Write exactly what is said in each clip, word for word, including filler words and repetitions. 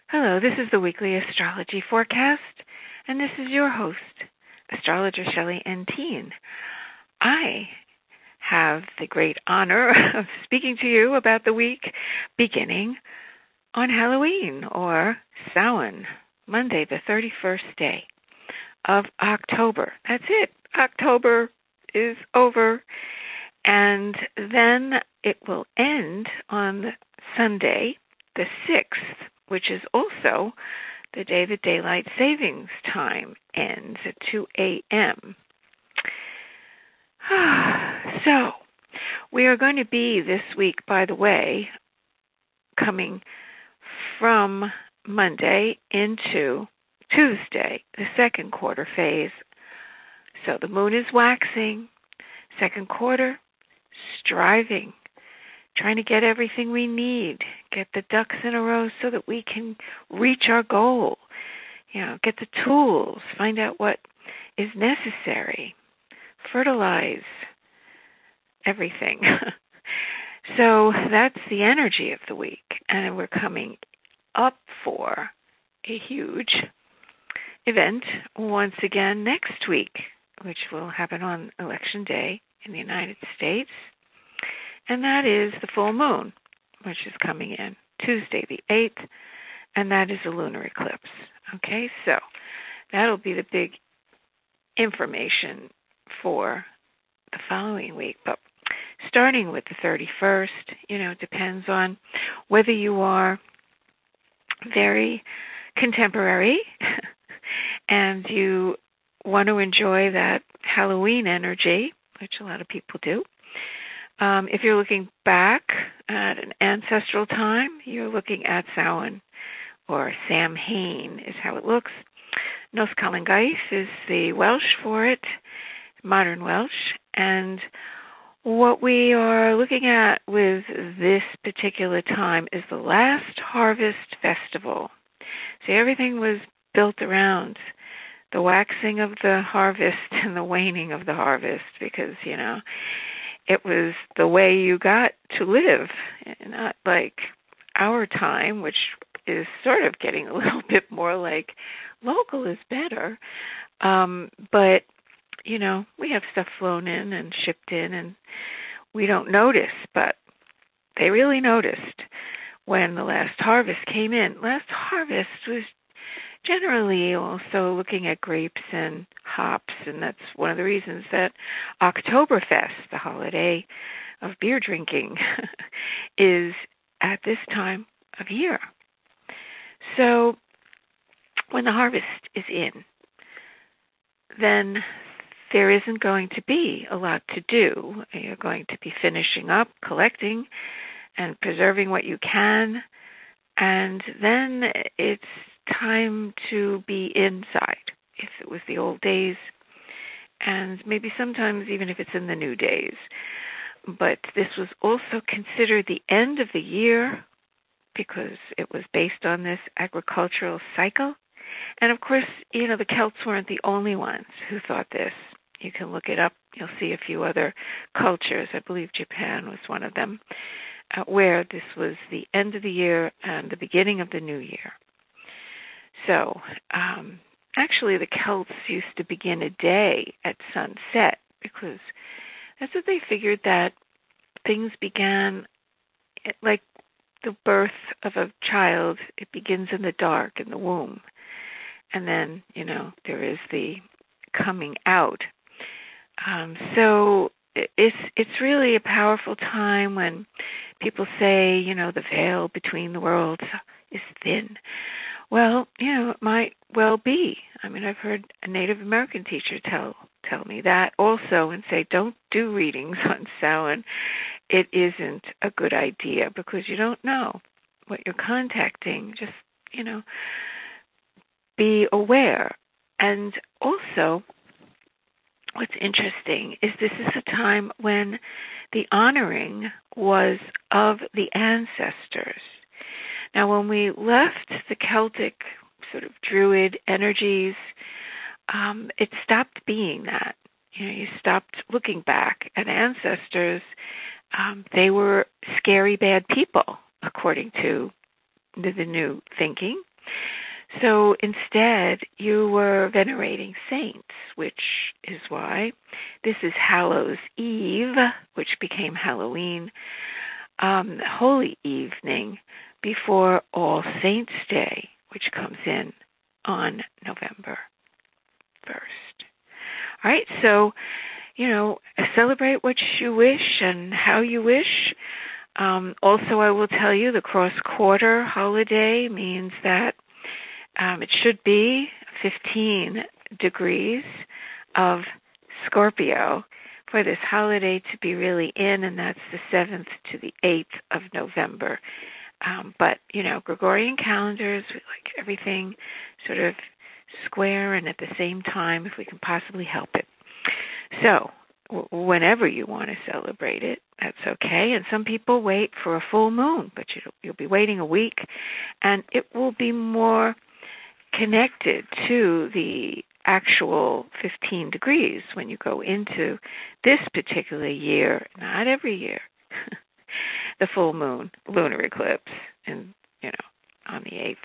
Hello, this is the weekly astrology forecast, and this is your host, astrologer Shelley N. Teen. I have the great honor of speaking to you about the week beginning on Halloween, or Samhain, Monday, the thirty-first day of October. That's it. October is over, and then it will end on Sunday, the sixth, which is also the day that daylight savings time ends at two a.m. So, we are going to be this week, by the way, coming from Monday into Tuesday, the second quarter phase. So the moon is waxing, second quarter, striving, trying to get everything we need, get the ducks in a row so that we can reach our goal, you know, get the tools, find out what is necessary, fertilize everything. So that's the energy of the week, and we're coming up for a huge event once again next week, which will happen on Election Day in the United States. And that is the full moon, which is coming in Tuesday the eighth, and that is a lunar eclipse. Okay, so that'll be the big information for the following week. But starting with the thirty-first, you know, it depends on whether you are very contemporary and you want to enjoy that Halloween energy, which a lot of people do. Um, if you're looking back at an ancestral time, you're looking at Samhain, or Samhain is how it looks. Nos Calingais is the Welsh for it, modern Welsh. And what we are looking at with this particular time is the last harvest festival. See, everything was built around the waxing of the harvest and the waning of the harvest because, you know, it was the way you got to live, not like our time, which is sort of getting a little bit more like local is better. Um, but, you know, we have stuff flown in and shipped in, and we don't notice, but they really noticed when the last harvest came in. Last harvest was generally also looking at grapes and hops, and that's one of the reasons that Oktoberfest, the holiday of beer drinking, is at this time of year. So when the harvest is in, then there isn't going to be a lot to do. You're going to be finishing up, collecting, and preserving what you can, and then it's time to be inside, if it was the old days, and maybe sometimes even if it's in the new days. But this was also considered the end of the year because it was based on this agricultural cycle. And of course, you know, the Celts weren't the only ones who thought this. You can look it up. You'll see a few other cultures. I believe Japan was one of them, uh, where this was the end of the year and the beginning of the new year. So, um, actually, the Celts used to begin a day at sunset because that's what they figured, that things began like the birth of a child. It begins in the dark, in the womb. And then, you know, there is the coming out. Um, so it's it's really a powerful time when people say, you know, the veil between the worlds is thin. Well, you know, it might well be. I mean, I've heard a Native American teacher tell tell me that also and say, don't do readings on Samhain. It isn't a good idea because you don't know what you're contacting. Just, you know, be aware. And also, what's interesting is this is a time when the honoring was of the ancestors. Now, when we left the Celtic sort of Druid energies, um, it stopped being that. You know, you stopped looking back at ancestors. Um, they were scary, bad people, according to the, the new thinking. So instead, you were venerating saints, which is why this is Hallows Eve, which became Halloween, um, Holy Evening before All Saints' Day, which comes in on November first. All right, so, you know, celebrate what you wish and how you wish. Um, also, I will tell you the cross-quarter holiday means that um, it should be fifteen degrees of Scorpio for this holiday to be really in, and that's the seventh to the eighth of November. Um, but, you know, Gregorian calendars, we like everything sort of square and at the same time if we can possibly help it. So, w- whenever you want to celebrate it, that's okay. And some people wait for a full moon, but you, you'll be waiting a week, and it will be more connected to the actual fifteen degrees when you go into this particular year, not every year, the full moon, lunar eclipse, and, you know, on the eighth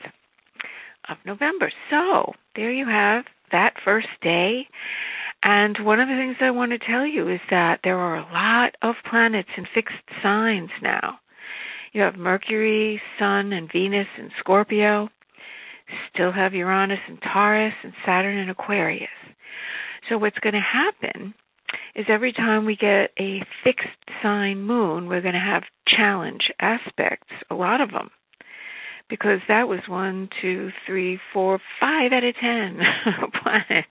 of November. So there you have that first day. And one of the things I want to tell you is that there are a lot of planets in fixed signs now. You have Mercury, Sun, and Venus in Scorpio. Still have Uranus in Taurus and Saturn in Aquarius. So what's going to happen is every time we get a fixed sign moon, we're going to have challenge aspects, a lot of them, because that was one, two, three, four, five out of ten planets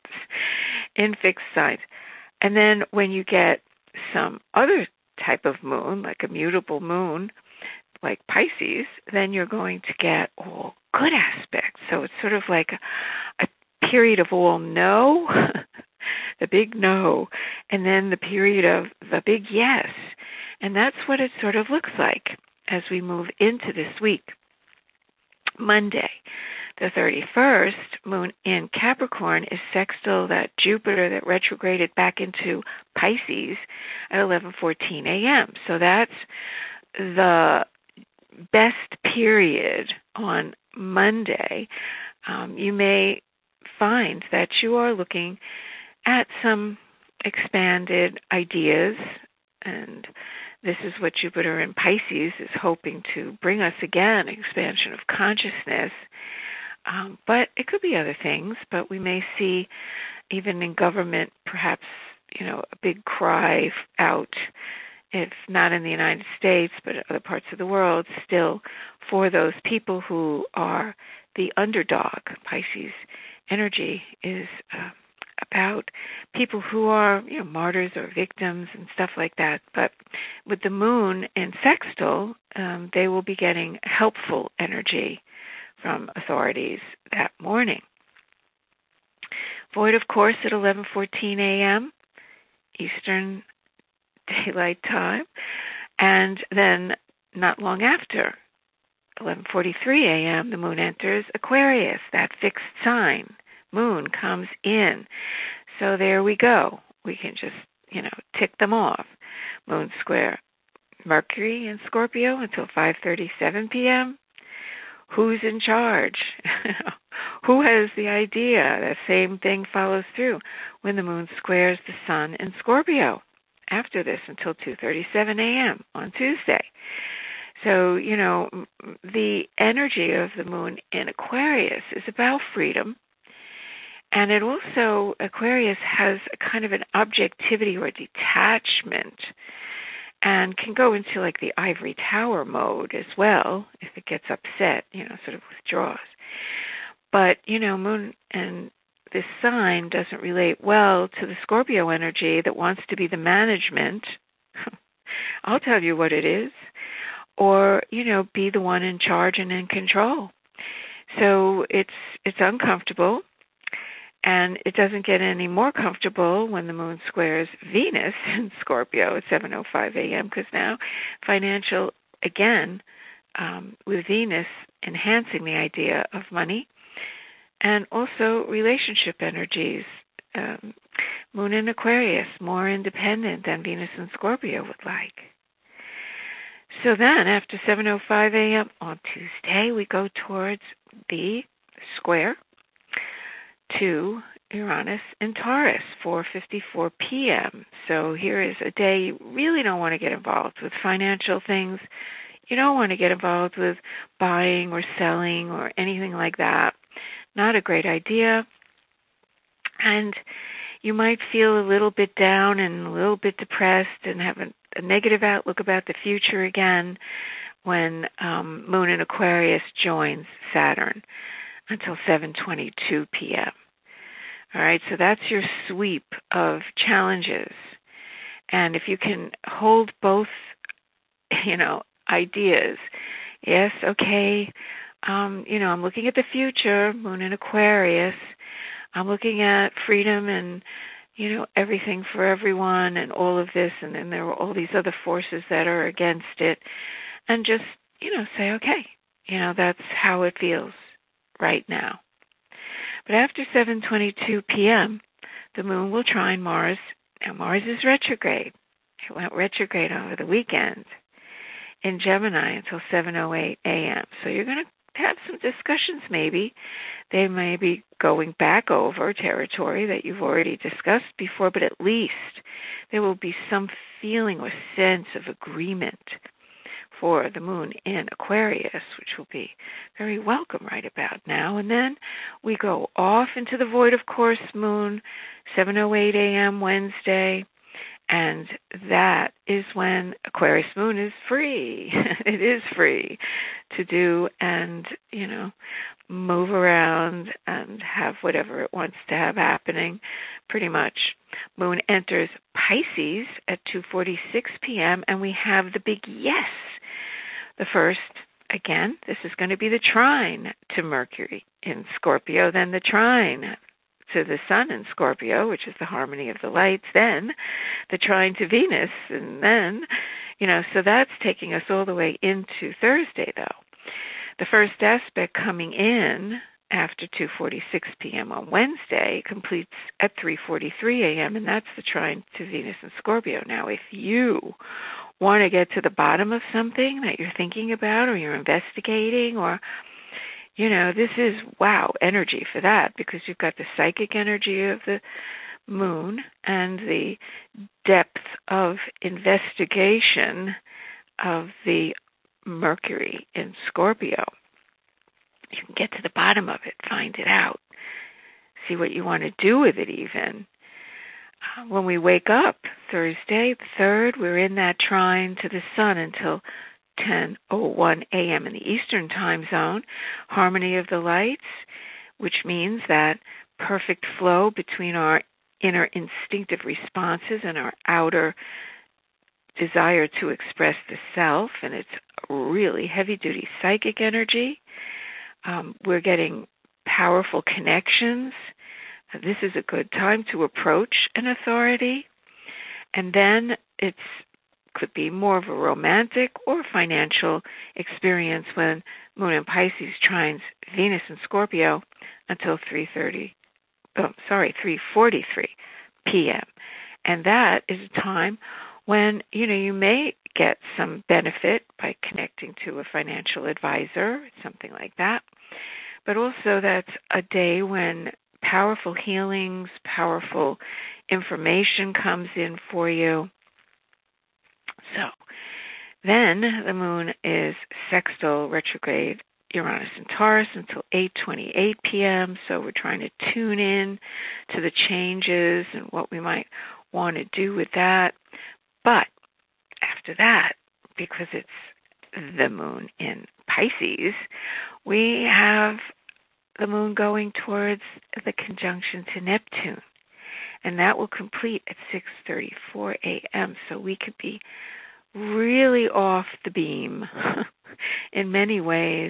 in fixed signs. And then when you get some other type of moon, like a mutable moon, like Pisces, then you're going to get all good aspects. So it's sort of like a, a period of all no, the big no, and then the period of the big yes. And that's what it sort of looks like as we move into this week. Monday, the thirty-first, moon in Capricorn is sextile that Jupiter that retrograded back into Pisces at eleven fourteen a.m. So that's the best period on Monday. Um, you may find that you are looking at some expanded ideas, and this is what Jupiter in Pisces is hoping to bring us again, expansion of consciousness. Um, but it could be other things, but we may see even in government perhaps, you know, a big cry out, if not in the United States, but other parts of the world, still for those people who are the underdog. Pisces energy is uh, about people who are, you know, martyrs or victims and stuff like that. But with the moon in sextile, um, they will be getting helpful energy from authorities that morning. Void, of course, at eleven fourteen a.m. Eastern Daylight Time, and then not long after, eleven forty-three a.m., the moon enters Aquarius, that fixed sign. Moon comes in. So there we go. We can just, you know, tick them off. Moon square Mercury in Scorpio until five thirty-seven p.m. Who's in charge? Who has the idea? The same thing follows through when the moon squares the sun in Scorpio after this until two thirty-seven a.m. on Tuesday. So, you know, the energy of the moon in Aquarius is about freedom. And it also, Aquarius has a kind of an objectivity or detachment and can go into like the ivory tower mode as well if it gets upset, you know, sort of withdraws. But, you know, moon and this sign doesn't relate well to the Scorpio energy that wants to be the management. I'll tell you what it is. Or, you know, be the one in charge and in control. So it's it's uncomfortable. And it doesn't get any more comfortable when the moon squares Venus in Scorpio at seven oh five a.m. because now financial, again, um, with Venus enhancing the idea of money, and also relationship energies. Um, moon in Aquarius, more independent than Venus in Scorpio would like. So then after seven oh five a.m. on Tuesday, we go towards the square to Uranus in Taurus, four fifty-four p.m. So here is a day you really don't want to get involved with financial things. You don't want to get involved with buying or selling or anything like that. Not a great idea. And you might feel a little bit down and a little bit depressed and have a, a negative outlook about the future again when um, Moon in Aquarius joins Saturn until seven twenty-two p.m. All right, so that's your sweep of challenges. And if you can hold both, you know, ideas, yes, okay, um, you know, I'm looking at the future, Moon in Aquarius. I'm looking at freedom and, you know, everything for everyone and all of this, and then there are all these other forces that are against it. And just, you know, say, okay, you know, that's how it feels right now. But after seven twenty-two p.m., the Moon will trine Mars. Now, Mars is retrograde. It went retrograde over the weekend in Gemini until seven oh eight a.m. So you're going to have some discussions maybe. They may be going back over territory that you've already discussed before, but at least there will be some feeling or sense of agreement for the Moon in Aquarius, which will be very welcome right about now. And then we go off into the void, of course, Moon, seven oh eight a.m. Wednesday, and that is when Aquarius Moon is free. It is free to do and, you know, move around and have whatever it wants to have happening, pretty much. Moon enters Pisces at two forty-six p.m., and we have the big yes. The first, again, this is going to be the trine to Mercury in Scorpio, then the trine to the Sun in Scorpio, which is the harmony of the lights, then the trine to Venus, and then, you know, so that's taking us all the way into Thursday, though. The first aspect coming in after two forty-six p.m. on Wednesday completes at three forty-three a.m., and that's the trine to Venus in Scorpio. Now, if you want to get to the bottom of something that you're thinking about or you're investigating, or, you know, this is, wow, energy for that, because you've got the psychic energy of the Moon and the depth of investigation of the Mercury in Scorpio. You can get to the bottom of it, find it out, see what you want to do with it even. Uh, when we wake up Thursday, the third, we're in that trine to the Sun until ten oh one a.m. in the Eastern time zone, harmony of the lights, which means that perfect flow between our inner instinctive responses and our outer desire to express the self, and it's really heavy-duty psychic energy. Um, we're getting powerful connections. This is a good time to approach an authority. And then it's could be more of a romantic or financial experience when Moon in Pisces trines Venus in Scorpio until three thirty, oh, sorry, three forty-three p.m. And that is a time when, you know, you may get some benefit by connecting to a financial advisor, something like that. But also that's a day when powerful healings, powerful information comes in for you. So then the Moon is sextile retrograde Uranus in Taurus until eight twenty-eight p.m. So we're trying to tune in to the changes and what we might want to do with that. But after that, because it's the Moon in Pisces, we have the Moon going towards the conjunction to Neptune. And that will complete at six thirty-four a.m. So we could be really off the beam in many ways.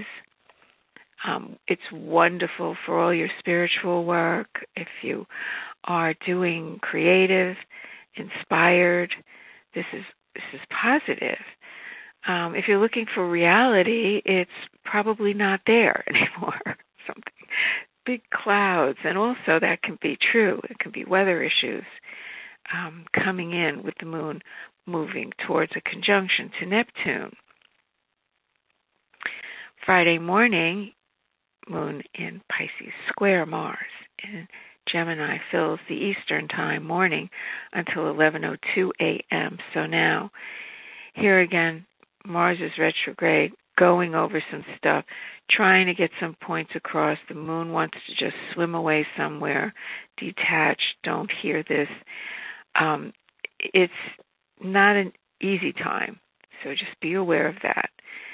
Um, it's wonderful for all your spiritual work. If you are doing creative, inspired, this is this is positive. Um, if you're looking for reality, it's probably not there anymore. Something big clouds, and also that can be true. It can be weather issues um, coming in with the Moon moving towards a conjunction to Neptune. Friday morning, moon in Pisces square Mars in Gemini fills the Eastern time morning until eleven oh two a.m. So now, here again, Mars is retrograde, going over some stuff, trying to get some points across. The moon wants to just swim away somewhere, detach, don't hear this. Um, it's not an easy time, so just be aware of that.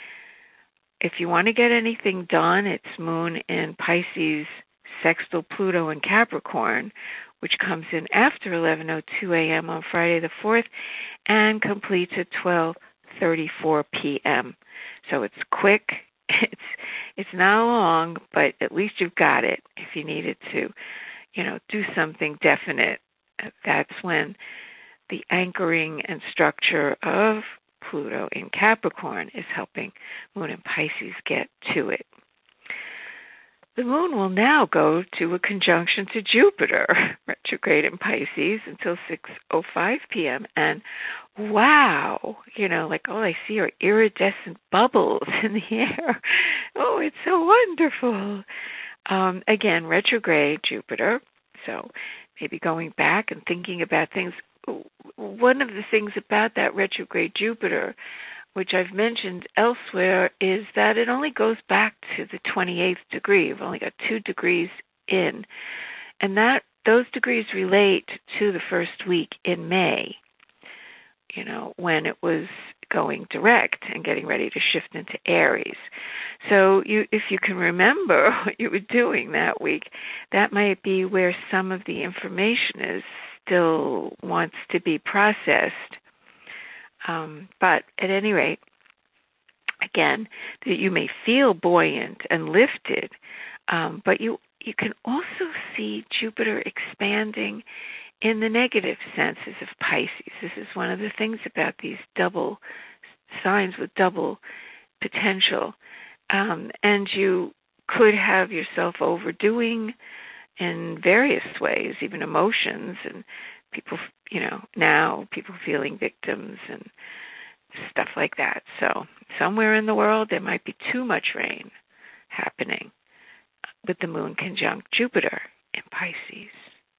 If you want to get anything done, it's moon in Pisces, sextile Pluto in Capricorn, which comes in after eleven oh two a.m. on Friday the fourth and completes at twelve thirty-four p.m. So it's quick. It's it's not long, but at least you've got it. If you needed to, you know, do something definite, that's when the anchoring and structure of Pluto in Capricorn is helping Moon in Pisces get to it. The moon will now go to a conjunction to Jupiter, retrograde in Pisces, until six oh five p.m. And wow, you know, like all I see are iridescent bubbles in the air. Oh, it's so wonderful. Um, again, retrograde Jupiter, so maybe going back and thinking about things. One of the things about that retrograde Jupiter, which I've mentioned elsewhere, is that it only goes back to the twenty-eighth degree. You've only got two degrees in. And that those degrees relate to the first week in May, you know, when it was going direct and getting ready to shift into Aries. So you, if you can remember what you were doing that week, that might be where some of the information is still wants to be processed. Um, but at any rate, again, that you may feel buoyant and lifted, um, but you, you can also see Jupiter expanding in the negative senses of Pisces. This is one of the things about these double signs with double potential. Um, and you could have yourself overdoing in various ways, even emotions, and people, you know, now people feeling victims and stuff like that. So somewhere in the world there might be too much rain happening with the moon conjunct Jupiter in Pisces.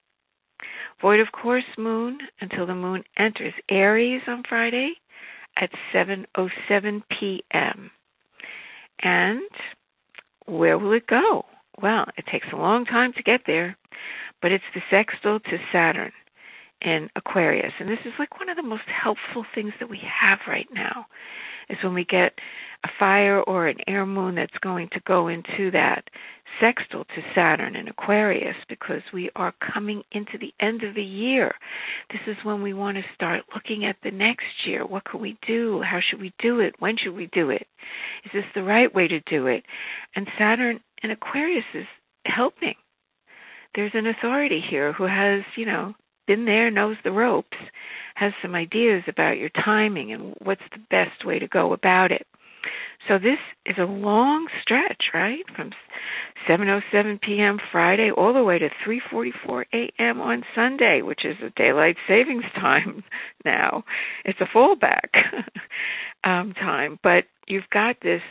Void of course moon until the moon enters Aries on Friday at seven oh seven p.m. And where will it go? Well, it takes a long time to get there, but it's the sextile to Saturn in Aquarius. And this is like one of the most helpful things that we have right now, is when we get a fire or an air moon that's going to go into that sextile to Saturn in Aquarius, because we are coming into the end of the year. This is when we want to start looking at the next year. What can we do? How should we do it? When should we do it? Is this the right way to do it? And Saturn in Aquarius is helping. There's an authority here who has, you know, been there, knows the ropes, has some ideas about your timing and what's the best way to go about it. So this is a long stretch, right, from seven oh seven p.m. Friday all the way to three forty-four a.m. on Sunday, which is a daylight savings time now. It's a fallback um, time, but you've got this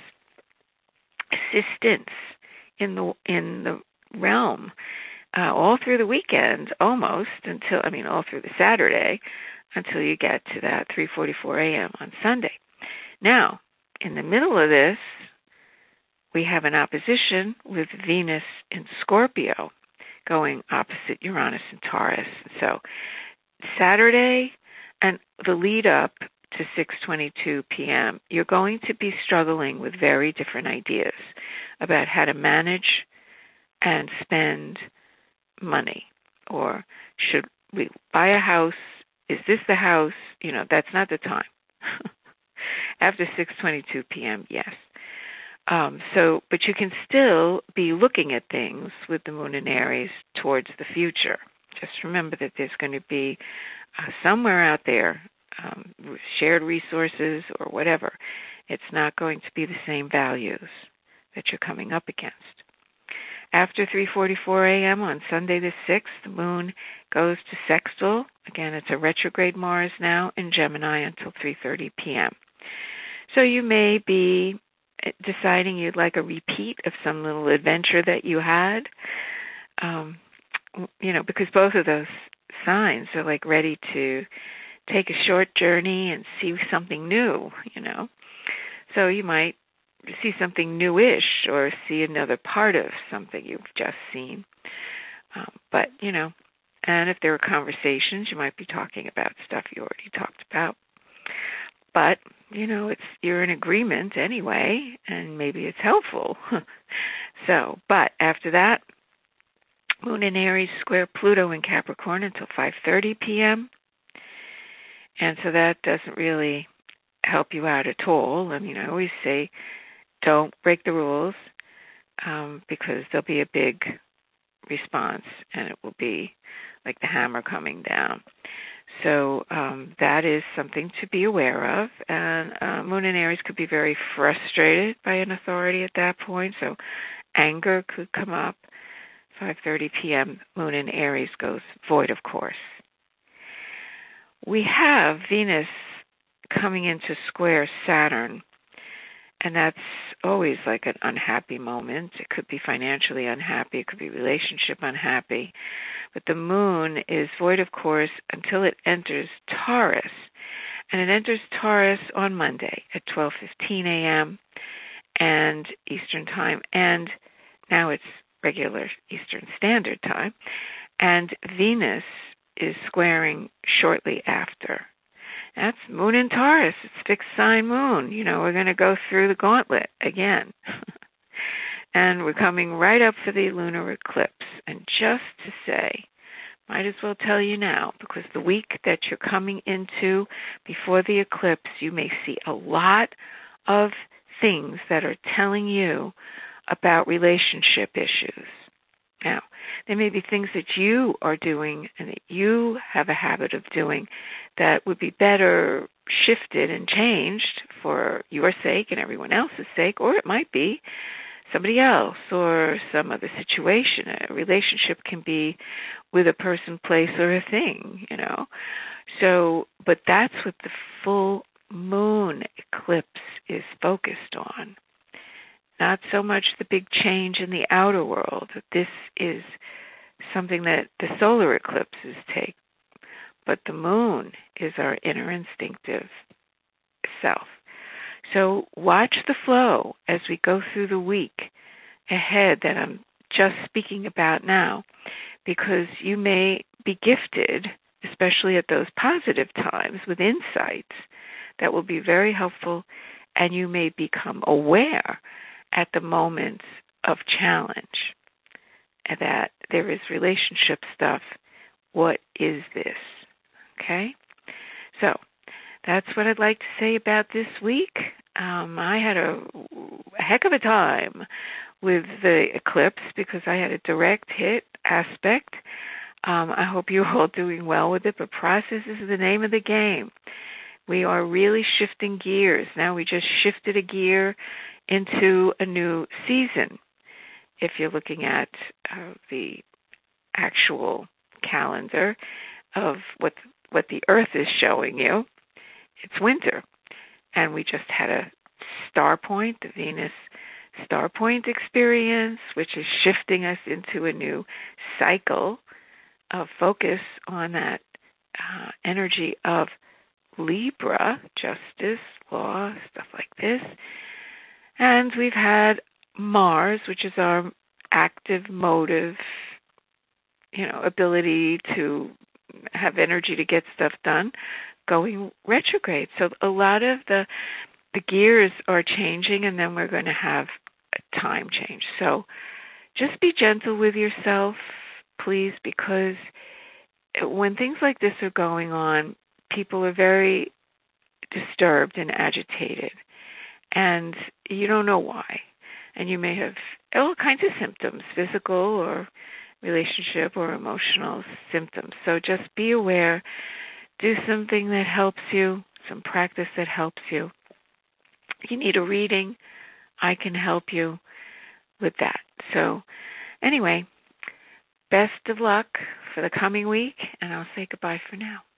assistance in the in the realm uh, all through the weekend, almost until I mean all through the Saturday, until you get to that three forty-four a.m. on Sunday. Now, in the middle of this, we have an opposition with Venus in Scorpio going opposite Uranus and Taurus. So Saturday and the lead up to six twenty-two p.m., you're going to be struggling with very different ideas about how to manage and spend money. Or should we buy a house? Is this the house? You know, that's not the time. After six twenty-two p.m., yes. Um, so, but you can still be looking at things with the moon in Aries towards the future. Just remember that there's going to be uh, somewhere out there, um, shared resources or whatever. It's not going to be the same values that you're coming up against. After three forty-four a.m. on Sunday the sixth, the moon goes to sextile. Again, it's a retrograde Mars now in Gemini until three thirty p.m. So you may be deciding you'd like a repeat of some little adventure that you had. Um, you know, because both of those signs are like ready to take a short journey and see something new, you know. So you might see something newish or see another part of something you've just seen. Um, but, you know, and if there are conversations, you might be talking about stuff you already talked about. But, you know, it's you're in agreement anyway, and maybe it's helpful. So, but after that, Moon in Aries square Pluto in Capricorn until five thirty p.m. And so that doesn't really help you out at all. I mean, I always say don't break the rules um, because there'll be a big response, and it will be like the hammer coming down. So um, that is something to be aware of. And uh, Moon in Aries could be very frustrated by an authority at that point, so anger could come up. five thirty p.m., Moon in Aries goes void, of course. We have Venus coming into square Saturn, and that's always like an unhappy moment. It could be financially unhappy. It could be relationship unhappy. But the moon is void, of course, until it enters Taurus. And it enters Taurus on Monday at twelve fifteen a.m. and Eastern Time. And now it's regular Eastern Standard Time. And Venus is squaring shortly after. That's Moon in Taurus. It's fixed sign moon. You know, we're going to go through the gauntlet again. And we're coming right up for the lunar eclipse. And just to say, might as well tell you now, because the week that you're coming into before the eclipse, you may see a lot of things that are telling you about relationship issues. Now, there may be things that you are doing and that you have a habit of doing that would be better shifted and changed for your sake and everyone else's sake, or it might be somebody else or some other situation. A relationship can be with a person, place, or a thing, you know. So, but that's what the full moon eclipse is focused on. Not so much the big change in the outer world. This is something that the solar eclipses take. But the moon is our inner instinctive self. So watch the flow as we go through the week ahead that I'm just speaking about now, because you may be gifted, especially at those positive times, with insights that will be very helpful, and you may become aware at the moments of challenge that there is relationship stuff. What is this? Okay? So that's what I'd like to say about this week. Um, I had a, a heck of a time with the eclipse because I had a direct hit aspect. Um, I hope you're all doing well with it, but process is the name of the game. We are really shifting gears. Now we just shifted a gear into a new season. If you're looking at uh, the actual calendar of what what the Earth is showing you, it's winter. And we just had a star point, the Venus star point experience, which is shifting us into a new cycle of focus on that uh, energy of Libra, justice, law, stuff like this. And we've had Mars, which is our active motive, you know, ability to have energy to get stuff done, going retrograde. So a lot of the the gears are changing, and then we're going to have a time change. So just be gentle with yourself, please, because when things like this are going on, people are very disturbed and agitated, and you don't know why. And you may have all kinds of symptoms, physical or relationship or emotional symptoms. So just be aware. Do something that helps you, some practice that helps you. If you need a reading, I can help you with that. So anyway, best of luck for the coming week, and I'll say goodbye for now.